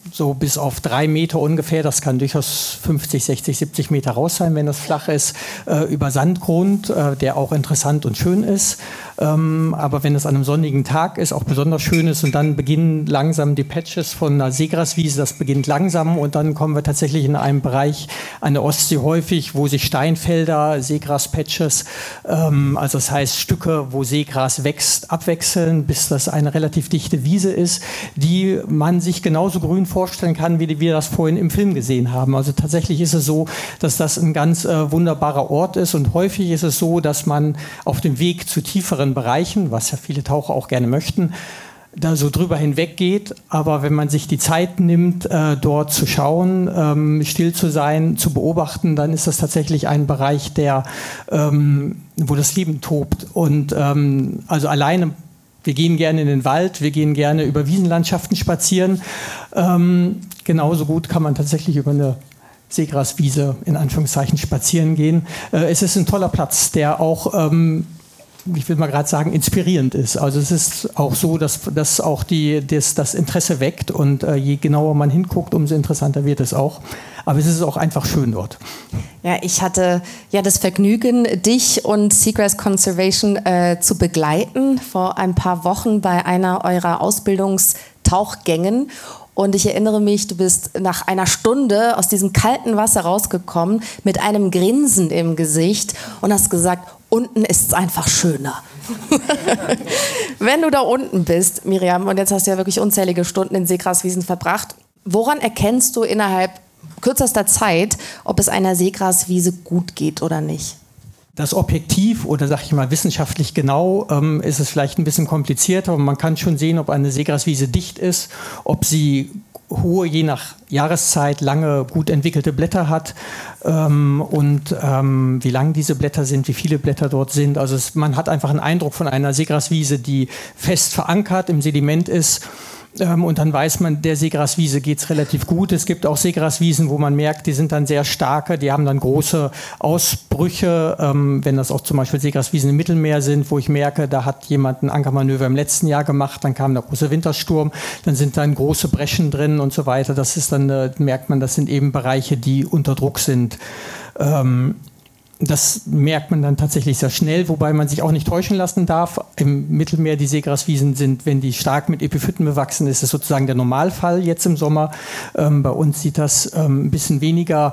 so bis auf drei Meter ungefähr, das kann durchaus fünfzig, sechzig, siebzig Meter raus sein, wenn das flach ist, äh, über Sandgrund, äh, der auch interessant und schön ist. Ähm, aber wenn es an einem sonnigen Tag ist, auch besonders schön ist und dann beginnen langsam die Patches von einer Seegraswiese, das beginnt langsam und dann kommen wir tatsächlich in einen Bereich an der Ostsee häufig, wo sich Steinfelder, Seegraspatches, ähm, also das heißt Stücke, wo Seegras wächst, abwechseln, bis das eine relativ dichte Wiese ist, die man sich genauso grün vorstellen kann, wie wir das vorhin im Film gesehen haben. Also tatsächlich ist es so, dass das ein ganz äh, wunderbarer Ort ist und häufig ist es so, dass man auf dem Weg zu tieferen Bereichen, was ja viele Taucher auch gerne möchten, da so drüber hinweg geht. Aber wenn man sich die Zeit nimmt, äh, dort zu schauen, ähm, still zu sein, zu beobachten, dann ist das tatsächlich ein Bereich, der, ähm, wo das Leben tobt. Und ähm, also alleine, wir gehen gerne in den Wald, wir gehen gerne über Wiesenlandschaften spazieren. Ähm, genauso gut kann man tatsächlich über eine Seegraswiese in Anführungszeichen spazieren gehen. Äh, es ist ein toller Platz, der auch ähm, ich will mal gerade sagen, inspirierend ist. Also es ist auch so, dass, dass auch die, das, das Interesse weckt und äh, je genauer man hinguckt, umso interessanter wird es auch. Aber es ist auch einfach schön dort. Ja, ich hatte ja das Vergnügen, dich und Seagrass Conservation äh, zu begleiten vor ein paar Wochen bei einer eurer Ausbildungstauchgängen. Und ich erinnere mich, du bist nach einer Stunde aus diesem kalten Wasser rausgekommen mit einem Grinsen im Gesicht und hast gesagt, unten ist es einfach schöner. Wenn du da unten bist, Miriam, und jetzt hast du ja wirklich unzählige Stunden in Seegraswiesen verbracht, woran erkennst du innerhalb kürzester Zeit, ob es einer Seegraswiese gut geht oder nicht? Das Objektiv oder sag ich mal wissenschaftlich genau ähm, ist es vielleicht ein bisschen komplizierter, aber man kann schon sehen, ob eine Seegraswiese dicht ist, ob sie hohe, je nach Jahreszeit, lange, gut entwickelte Blätter hat ähm, und ähm, wie lang diese Blätter sind, wie viele Blätter dort sind. Also es, man hat einfach einen Eindruck von einer Seegraswiese, die fest verankert im Sediment ist. Ähm, und dann weiß man, der Seegraswiese geht es relativ gut. Es gibt auch Seegraswiesen, wo man merkt, die sind dann sehr starke, die haben dann große Ausbrüche, ähm, wenn das auch zum Beispiel Seegraswiesen im Mittelmeer sind, wo ich merke, da hat jemand ein Ankermanöver im letzten Jahr gemacht, dann kam der große Wintersturm, dann sind dann große Breschen drin und so weiter. Das ist dann, äh, merkt man, das sind eben Bereiche, die unter Druck sind. Ähm, Das merkt man dann tatsächlich sehr schnell, wobei man sich auch nicht täuschen lassen darf. Im Mittelmeer, die Seegraswiesen sind, wenn die stark mit Epiphyten bewachsen, ist es sozusagen der Normalfall jetzt im Sommer. Ähm, bei uns sieht das ähm, ein bisschen weniger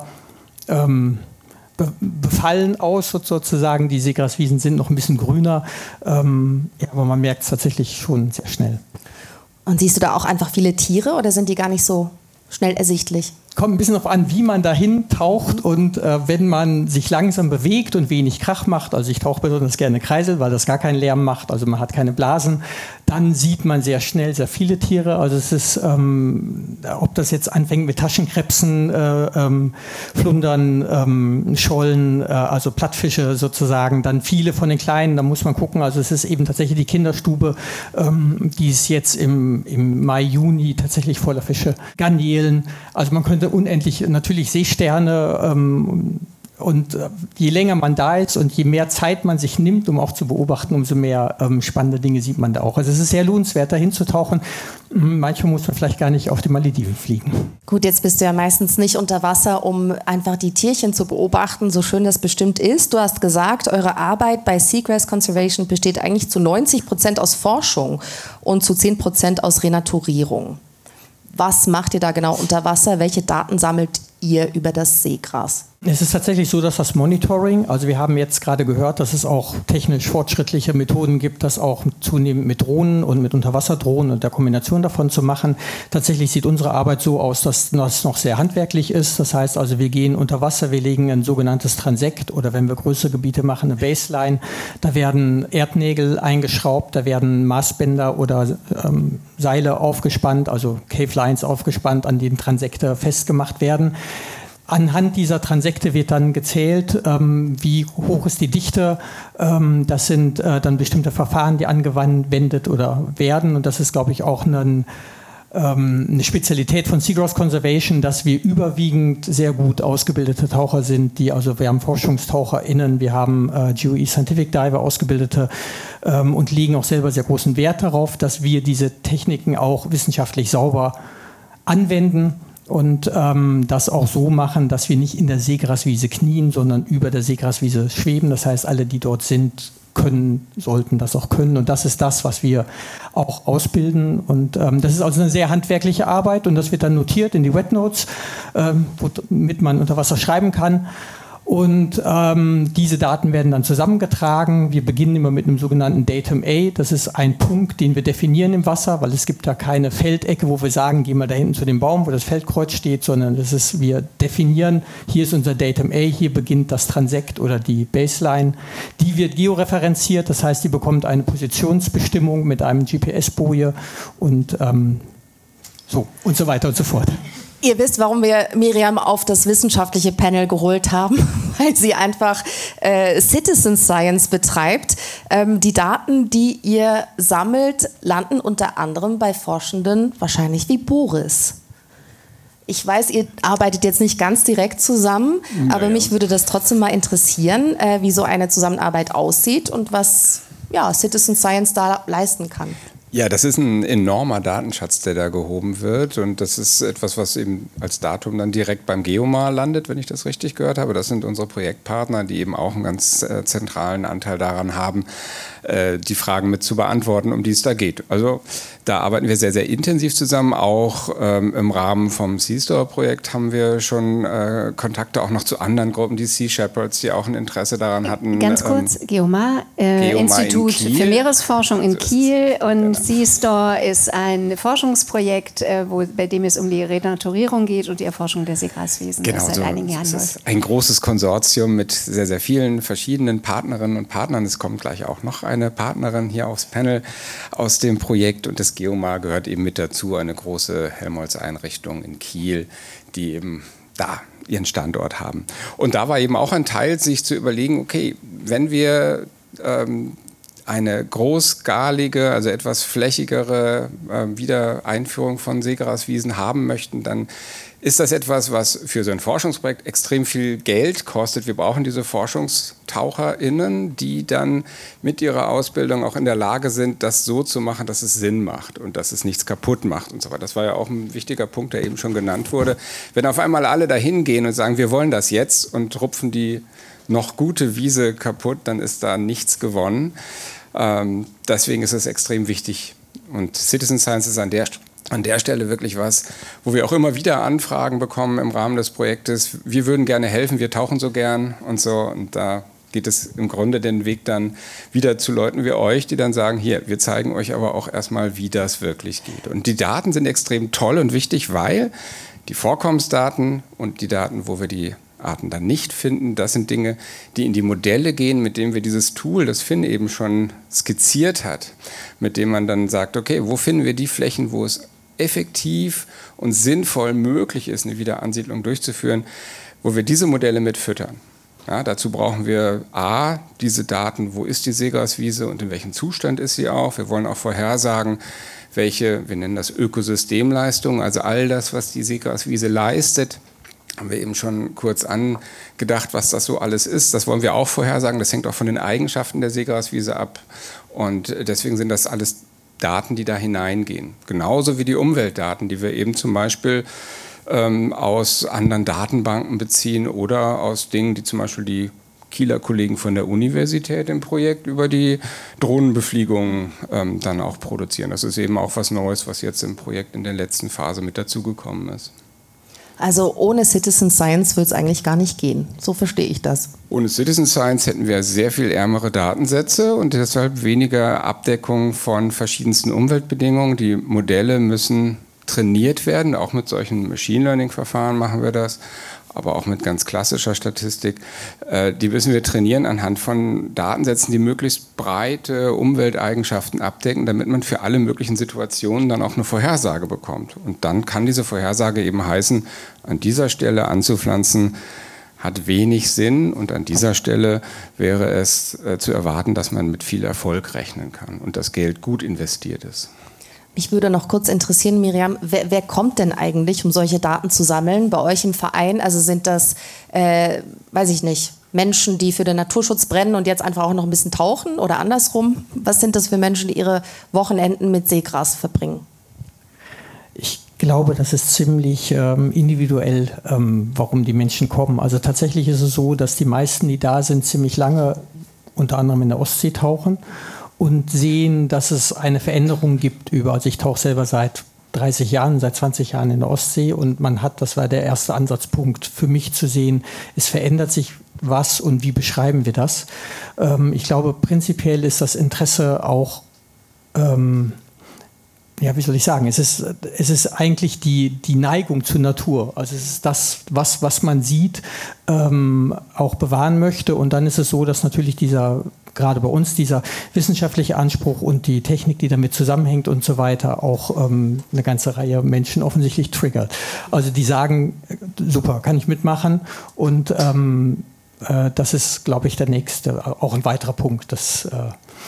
ähm, be befallen aus, sozusagen. Die Seegraswiesen sind noch ein bisschen grüner, ähm, ja, aber man merkt es tatsächlich schon sehr schnell. Und siehst du da auch einfach viele Tiere oder sind die gar nicht so schnell ersichtlich? Kommt ein bisschen darauf an, wie man dahin taucht und äh, wenn man sich langsam bewegt und wenig Krach macht, also ich tauche besonders gerne Kreisel, weil das gar keinen Lärm macht, also man hat keine Blasen, dann sieht man sehr schnell sehr viele Tiere. Also es ist, ähm, ob das jetzt anfängt mit Taschenkrebsen, äh, ähm, Flundern, ähm, Schollen, äh, also Plattfische sozusagen, dann viele von den Kleinen, da muss man gucken, also es ist eben tatsächlich die Kinderstube, ähm, die ist jetzt im, im Mai, Juni tatsächlich voller Fische, Garnelen, also man könnte unendlich, natürlich Seesterne ähm, und äh, je länger man da ist und je mehr Zeit man sich nimmt, um auch zu beobachten, umso mehr ähm, spannende Dinge sieht man da auch. Also es ist sehr lohnenswert, da hinzutauchen. Manchmal muss man vielleicht gar nicht auf die Malediven fliegen. Gut, jetzt bist du ja meistens nicht unter Wasser, um einfach die Tierchen zu beobachten, so schön das bestimmt ist. Du hast gesagt, eure Arbeit bei Seagrass Conservation besteht eigentlich zu neunzig Prozent aus Forschung und zu zehn Prozent aus Renaturierung. Was macht ihr da genau unter Wasser? Welche Daten sammelt ihr über das Seegras? Es ist tatsächlich so, dass das Monitoring, also wir haben jetzt gerade gehört, dass es auch technisch fortschrittliche Methoden gibt, das auch zunehmend mit Drohnen und mit Unterwasserdrohnen und der Kombination davon zu machen. Tatsächlich sieht unsere Arbeit so aus, dass das noch sehr handwerklich ist. Das heißt also, wir gehen unter Wasser, wir legen ein sogenanntes Transekt oder wenn wir größere Gebiete machen, eine Baseline. Da werden Erdnägel eingeschraubt, da werden Maßbänder oder ähm, Seile aufgespannt, also Cave Lines aufgespannt, an denen Transekte festgemacht werden. Anhand dieser Transekte wird dann gezählt, ähm, wie hoch ist die Dichte. Ähm, das sind äh, dann bestimmte Verfahren, die angewendet oder werden. Und das ist, glaube ich, auch ein, ähm, eine Spezialität von Seagrass Conservation, dass wir überwiegend sehr gut ausgebildete Taucher sind. Die, also wir haben ForschungstaucherInnen, wir haben äh, G O E Scientific Diver ausgebildete ähm, und legen auch selber sehr großen Wert darauf, dass wir diese Techniken auch wissenschaftlich sauber anwenden und ähm, das auch so machen, dass wir nicht in der Seegraswiese knien, sondern über der Seegraswiese schweben. Das heißt, alle, die dort sind, können, sollten das auch können. Und das ist das, was wir auch ausbilden. Und ähm, das ist also eine sehr handwerkliche Arbeit und das wird dann notiert in die Wet Notes, ähm, womit man unter Wasser schreiben kann. Und ähm, diese Daten werden dann zusammengetragen. Wir beginnen immer mit einem sogenannten Datum A. Das ist ein Punkt, den wir definieren im Wasser, weil es gibt da keine Feldecke, wo wir sagen, gehen wir da hinten zu dem Baum, wo das Feldkreuz steht, sondern das ist, wir definieren, hier ist unser Datum A, hier beginnt das Transekt oder die Baseline. Die wird georeferenziert, das heißt, die bekommt eine Positionsbestimmung mit einem G P S-Boje und ähm, so und so weiter und so fort. Ihr wisst, warum wir Miriam auf das wissenschaftliche Panel geholt haben, weil sie einfach äh, Citizen Science betreibt. Ähm, die Daten, die ihr sammelt, landen unter anderem bei Forschenden wahrscheinlich wie Boris. Ich weiß, ihr arbeitet jetzt nicht ganz direkt zusammen, naja. aber mich würde das trotzdem mal interessieren, äh, wie so eine Zusammenarbeit aussieht und was ja, Citizen Science da leisten kann. Ja, das ist ein enormer Datenschatz, der da gehoben wird und das ist etwas, was eben als Datum dann direkt beim Geomar landet, wenn ich das richtig gehört habe. Das sind unsere Projektpartner, die eben auch einen ganz äh, zentralen Anteil daran haben, äh, die Fragen mit zu beantworten, um die es da geht. Also da arbeiten wir sehr, sehr intensiv zusammen. Auch ähm, im Rahmen vom Seastore-Projekt haben wir schon äh, Kontakte auch noch zu anderen Gruppen, die Sea Shepherds, die auch ein Interesse daran hatten. Ganz kurz, ähm, Geomar, äh, Geomar Institut für Meeresforschung in Kiel und ja. Seastore ist ein Forschungsprojekt, äh, wo, bei dem es um die Renaturierung geht und die Erforschung der Seegraswiesen. Genau, das seit so, einigen Jahren das läuft. ist ein großes Konsortium mit sehr, sehr vielen verschiedenen Partnerinnen und Partnern. Es kommt gleich auch noch eine Partnerin hier aufs Panel aus dem Projekt und das Geomar gehört eben mit dazu, eine große Helmholtz-Einrichtung in Kiel, die eben da ihren Standort haben. Und da war eben auch ein Teil, sich zu überlegen, okay, wenn wir ähm, eine großskalige, also etwas flächigere äh, Wiedereinführung von Seegraswiesen haben möchten, dann ist das etwas, was für so ein Forschungsprojekt extrem viel Geld kostet. Wir brauchen diese ForschungstaucherInnen, die dann mit ihrer Ausbildung auch in der Lage sind, das so zu machen, dass es Sinn macht und dass es nichts kaputt macht und so weiter. Das war ja auch ein wichtiger Punkt, der eben schon genannt wurde. Wenn auf einmal alle dahin gehen und sagen, wir wollen das jetzt und rupfen die noch gute Wiese kaputt, dann ist da nichts gewonnen. Ähm, deswegen ist es extrem wichtig. Und Citizen Science ist an der An der Stelle wirklich was, wo wir auch immer wieder Anfragen bekommen im Rahmen des Projektes. Wir würden gerne helfen, wir tauchen so gern und so. Und da geht es im Grunde den Weg dann wieder zu Leuten wie euch, die dann sagen, hier, wir zeigen euch aber auch erstmal, wie das wirklich geht. Und die Daten sind extrem toll und wichtig, weil die Vorkommensdaten und die Daten, wo wir die Arten dann nicht finden, das sind Dinge, die in die Modelle gehen, mit denen wir dieses Tool, das Finn eben schon skizziert hat, mit dem man dann sagt, okay, wo finden wir die Flächen, wo es effektiv und sinnvoll möglich ist, eine Wiederansiedlung durchzuführen, wo wir diese Modelle mit füttern. Ja, dazu brauchen wir A, diese Daten, wo ist die Seegraswiese und in welchem Zustand ist sie auch. Wir wollen auch vorhersagen, welche, wir nennen das Ökosystemleistung, also all das, was die Seegraswiese leistet, haben wir eben schon kurz angedacht, was das so alles ist. Das wollen wir auch vorhersagen, das hängt auch von den Eigenschaften der Seegraswiese ab und deswegen sind das alles Daten, die da hineingehen. Genauso wie die Umweltdaten, die wir eben zum Beispiel ähm, aus anderen Datenbanken beziehen oder aus Dingen, die zum Beispiel die Kieler Kollegen von der Universität im Projekt über die Drohnenbefliegung ähm, dann auch produzieren. Das ist eben auch was Neues, was jetzt im Projekt in der letzten Phase mit dazugekommen ist. Also ohne Citizen Science wird es eigentlich gar nicht gehen. So verstehe ich das. Ohne Citizen Science hätten wir sehr viel ärmere Datensätze und deshalb weniger Abdeckung von verschiedensten Umweltbedingungen. Die Modelle müssen trainiert werden, auch mit solchen Machine Learning-Verfahren machen wir das, aber auch mit ganz klassischer Statistik. Die müssen wir trainieren anhand von Datensätzen, die möglichst breite Umwelteigenschaften abdecken, damit man für alle möglichen Situationen dann auch eine Vorhersage bekommt. Und dann kann diese Vorhersage eben heißen, an dieser Stelle anzupflanzen, hat wenig Sinn und an dieser Stelle wäre es äh, zu erwarten, dass man mit viel Erfolg rechnen kann und das Geld gut investiert ist. Mich würde noch kurz interessieren, Miriam, wer, wer kommt denn eigentlich, um solche Daten zu sammeln bei euch im Verein? Also sind das, äh, weiß ich nicht, Menschen, die für den Naturschutz brennen und jetzt einfach auch noch ein bisschen tauchen oder andersrum? Was sind das für Menschen, die ihre Wochenenden mit Seegras verbringen? Ich glaube, das ist ziemlich ähm, individuell, ähm, warum die Menschen kommen. Also tatsächlich ist es so, dass die meisten, die da sind, ziemlich lange unter anderem in der Ostsee tauchen und sehen, dass es eine Veränderung gibt über, also ich tauche selber seit dreißig Jahren, seit zwanzig Jahren in der Ostsee und man hat, das war der erste Ansatzpunkt für mich zu sehen, es verändert sich was und wie beschreiben wir das. Ähm, ich glaube, prinzipiell ist das Interesse auch, ähm, ja, wie soll ich sagen, es ist, es ist eigentlich die, die Neigung zur Natur. Also es ist das, was, was man sieht, ähm, auch bewahren möchte. Und dann ist es so, dass natürlich dieser, gerade bei uns, dieser wissenschaftliche Anspruch und die Technik, die damit zusammenhängt und so weiter, auch ähm, eine ganze Reihe Menschen offensichtlich triggert. Also die sagen, super, kann ich mitmachen. Und ähm, äh, das ist, glaube ich, der nächste, auch ein weiterer Punkt, das äh,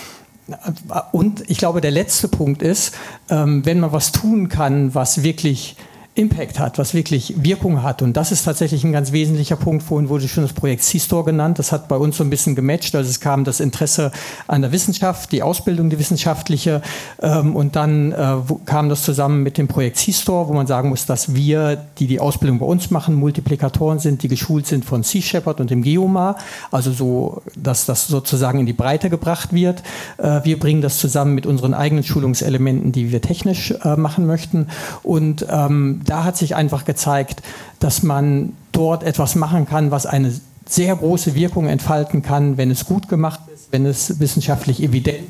und ich glaube, der letzte Punkt ist, ähm, wenn man was tun kann, was wirklich Impact hat, was wirklich Wirkung hat. Und das ist tatsächlich ein ganz wesentlicher Punkt. Vorhin wurde schon das Projekt C-Store genannt. Das hat bei uns so ein bisschen gematcht. Also es kam das Interesse an der Wissenschaft, die Ausbildung, die wissenschaftliche. Ähm, und dann äh, kam das zusammen mit dem Projekt C-Store, wo man sagen muss, dass wir, die die Ausbildung bei uns machen, Multiplikatoren sind, die geschult sind von Sea Shepherd und dem Geomar. Also so, dass das sozusagen in die Breite gebracht wird. Äh, wir bringen das zusammen mit unseren eigenen Schulungselementen, die wir technisch äh, machen möchten. Und ähm, da hat sich einfach gezeigt, dass man dort etwas machen kann, was eine sehr große Wirkung entfalten kann, wenn es gut gemacht ist, wenn es wissenschaftlich evident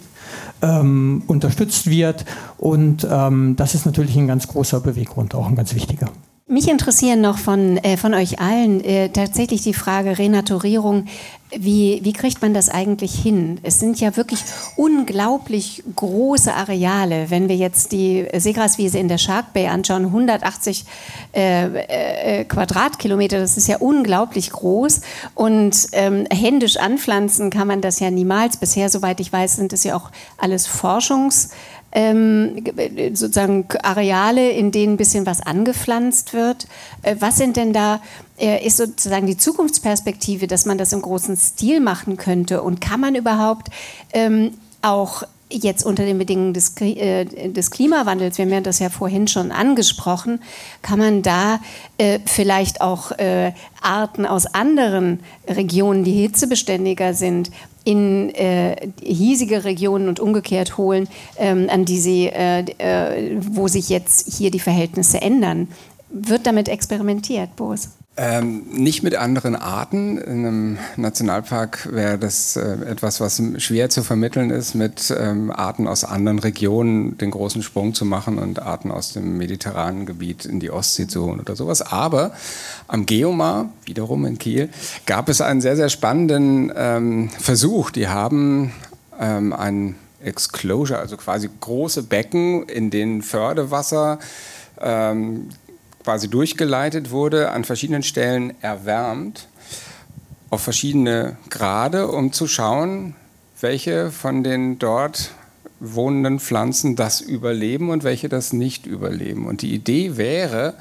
ähm, unterstützt wird. Und ähm, das ist natürlich ein ganz großer Beweggrund, auch ein ganz wichtiger. Mich interessieren noch von, äh, von euch allen äh, tatsächlich die Frage Renaturierung. Wie, wie kriegt man das eigentlich hin? Es sind ja wirklich unglaublich große Areale. Wenn wir jetzt die Seegraswiese in der Shark Bay anschauen, hundertachtzig äh, äh, Quadratkilometer, das ist ja unglaublich groß. Und ähm, händisch anpflanzen kann man das ja niemals. Bisher, soweit ich weiß, sind es ja auch alles Forschungs- Ähm, sozusagen Areale, in denen ein bisschen was angepflanzt wird. Äh, was sind denn da, äh, ist sozusagen die Zukunftsperspektive, dass man das im großen Stil machen könnte? Und kann man überhaupt ähm, auch jetzt unter den Bedingungen des, äh, des Klimawandels, wir haben das ja vorhin schon angesprochen, kann man da äh, vielleicht auch äh, Arten aus anderen Regionen, die hitzebeständiger sind, in äh, hiesige Regionen und umgekehrt holen, ähm, an die sie, äh, äh, wo sich jetzt hier die Verhältnisse ändern. Wird damit experimentiert, Boris? Ähm, nicht mit anderen Arten. In einem Nationalpark wäre das äh, etwas, was schwer zu vermitteln ist, mit ähm, Arten aus anderen Regionen den großen Sprung zu machen und Arten aus dem mediterranen Gebiet in die Ostsee zu holen oder sowas. Aber am Geomar, wiederum in Kiel, gab es einen sehr, sehr spannenden ähm, Versuch. Die haben ähm, ein Exclosure, also quasi große Becken, in denen Fördewasser ähm, quasi durchgeleitet wurde, an verschiedenen Stellen erwärmt, auf verschiedene Grade, um zu schauen, welche von den dort wohnenden Pflanzen das überleben und welche das nicht überleben. Und die Idee wäre,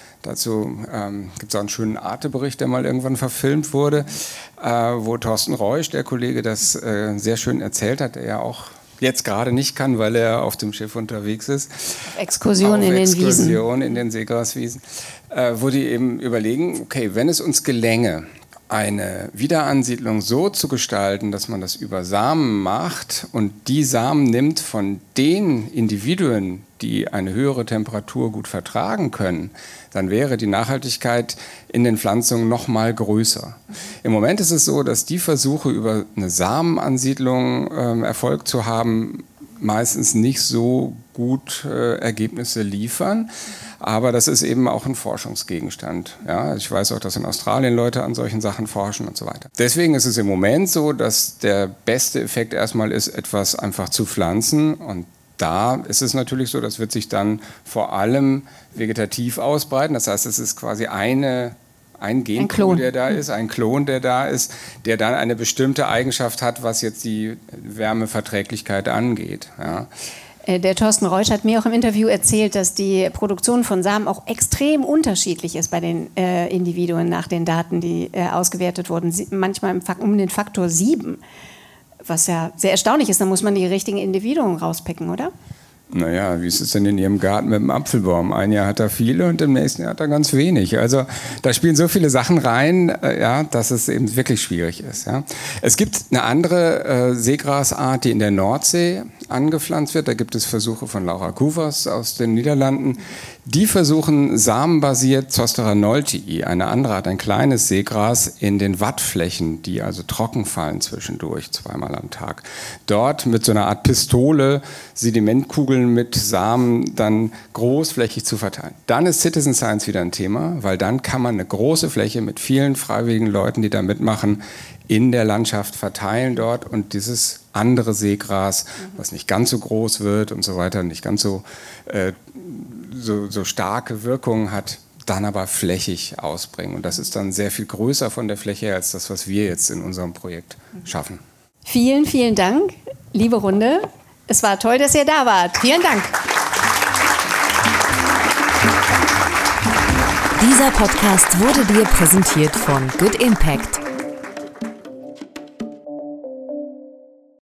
dazu ähm, gibt es auch einen schönen Arte-Bericht, der mal irgendwann verfilmt wurde, äh, wo Thorsten Reusch, der Kollege, das äh, sehr schön erzählt hat, der ja auch jetzt gerade nicht kann, weil er auf dem Schiff unterwegs ist. Exkursion in den Wiesen. Exkursion in den Seegraswiesen. Äh, wo die eben überlegen, okay, wenn es uns gelänge, eine Wiederansiedlung so zu gestalten, dass man das über Samen macht und die Samen nimmt von den Individuen, die eine höhere Temperatur gut vertragen können, dann wäre die Nachhaltigkeit in den Pflanzungen noch mal größer. Im Moment ist es so, dass die Versuche, über eine Samenansiedlung äh, Erfolg zu haben, meistens nicht so gut äh, Ergebnisse liefern. Aber das ist eben auch ein Forschungsgegenstand. Ja, ich weiß auch, dass in Australien Leute an solchen Sachen forschen und so weiter. Deswegen ist es im Moment so, dass der beste Effekt erstmal ist, etwas einfach zu pflanzen. Und da ist es natürlich so, das wird sich dann vor allem vegetativ ausbreiten. Das heißt, es ist quasi eine, ein Genpool, der da ist, ein Klon, der da ist, der dann eine bestimmte Eigenschaft hat, was jetzt die Wärmeverträglichkeit angeht. Ja. Der Thorsten Reusch hat mir auch im Interview erzählt, dass die Produktion von Samen auch extrem unterschiedlich ist bei den äh, Individuen nach den Daten, die äh, ausgewertet wurden. Sie, manchmal im Fak- um den Faktor sieben, was ja sehr erstaunlich ist. Da muss man die richtigen Individuen rauspicken, oder? Naja, wie ist es denn in Ihrem Garten mit dem Apfelbaum? Ein Jahr hat er viele und im nächsten Jahr hat er ganz wenig. Also da spielen so viele Sachen rein, äh, ja, dass es eben wirklich schwierig ist. Ja. Es gibt eine andere äh, Seegrasart, die in der Nordsee angepflanzt wird. Da gibt es Versuche von Laura Koevers aus den Niederlanden. Die versuchen samenbasiert Zostera noltii, eine andere Art, ein kleines Seegras, in den Wattflächen, die also trocken fallen zwischendurch, zweimal am Tag. Dort mit so einer Art Pistole Sedimentkugeln mit Samen dann großflächig zu verteilen. Dann ist Citizen Science wieder ein Thema, weil dann kann man eine große Fläche mit vielen freiwilligen Leuten, die da mitmachen, in der Landschaft verteilen dort und dieses andere Seegras, was nicht ganz so groß wird und so weiter, nicht ganz so, äh, so, so starke Wirkungen hat, dann aber flächig ausbringen. Und das ist dann sehr viel größer von der Fläche her als das, was wir jetzt in unserem Projekt schaffen. Vielen, vielen Dank, liebe Runde. Es war toll, dass ihr da wart. Vielen Dank. Dieser Podcast wurde dir präsentiert von Good Impact.